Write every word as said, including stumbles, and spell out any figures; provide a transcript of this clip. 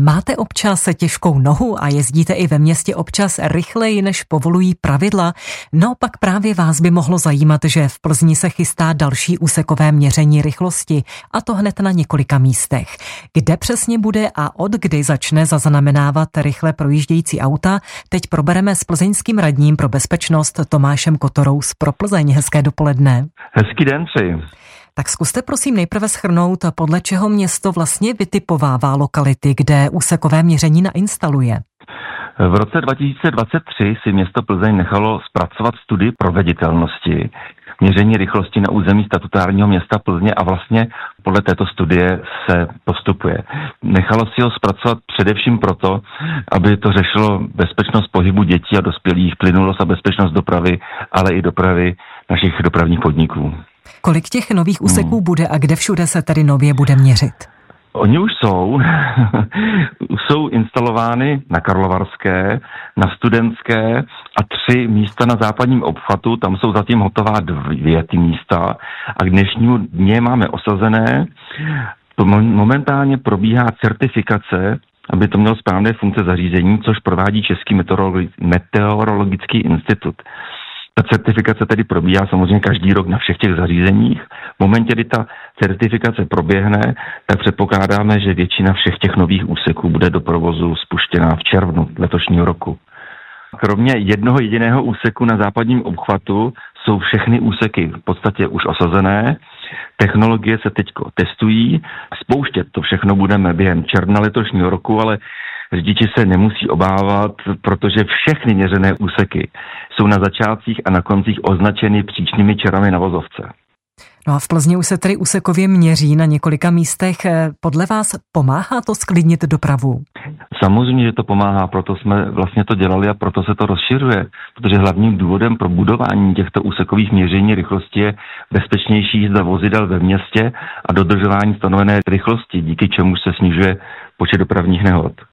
Máte občas těžkou nohu a jezdíte i ve městě občas rychleji, než povolují pravidla? No pak právě vás by mohlo zajímat, že v Plzni se chystá další úsekové měření rychlosti, a to hned na několika místech. Kde přesně bude a od kdy začne zaznamenávat rychle projíždějící auta, teď probereme s plzeňským radním pro bezpečnost Tomášem Kotorou z Pro Plzeň. Hezké dopoledne. Hezký den přeji. Tak zkuste prosím nejprve shrnout, podle čeho město vlastně vytipovává lokality, kde úsekové měření nainstaluje. V roce dva tisíce dvacet tři si město Plzeň nechalo zpracovat studii proveditelnosti měření rychlosti na území statutárního města Plzně a vlastně podle této studie se postupuje. Nechalo si ho zpracovat především proto, aby to řešilo bezpečnost pohybu dětí a dospělých, plynulost a bezpečnost dopravy, ale i dopravy našich dopravních podniků. Kolik těch nových úseků hmm. bude a kde všude se tedy nově bude měřit? Oni už jsou. Jsou instalovány na Karlovarské, na Studentské a tři místa na západním obchvatu. Tam jsou zatím hotová dvě ty místa a k dnešnímu dně máme osazené. Momentálně probíhá certifikace, aby to mělo správné funkce zařízení, což provádí Český meteorologický institut. Ta certifikace tedy probíhá samozřejmě každý rok na všech těch zařízeních. V momentě, kdy ta certifikace proběhne, tak předpokládáme, že většina všech těch nových úseků bude do provozu spuštěná v červnu letošního roku. Kromě jednoho jediného úseku na západním obchvatu jsou všechny úseky v podstatě už osazené. Technologie se teď testují. Spouštět to všechno budeme během června letošního roku, ale řidiči se nemusí obávat, protože všechny měřené úseky jsou na začátcích a na koncích označeny příčnými čarami na vozovce. No a v Plzni už se tedy úsekově měří na několika místech. Podle vás pomáhá to sklidnit dopravu? Samozřejmě, že to pomáhá, proto jsme vlastně to dělali a proto se to rozšiřuje, protože hlavním důvodem pro budování těchto úsekových měření rychlosti je bezpečnější jízda vozidel ve městě a dodržování stanovené rychlosti, díky čemu se snižuje počet dopravních nehod.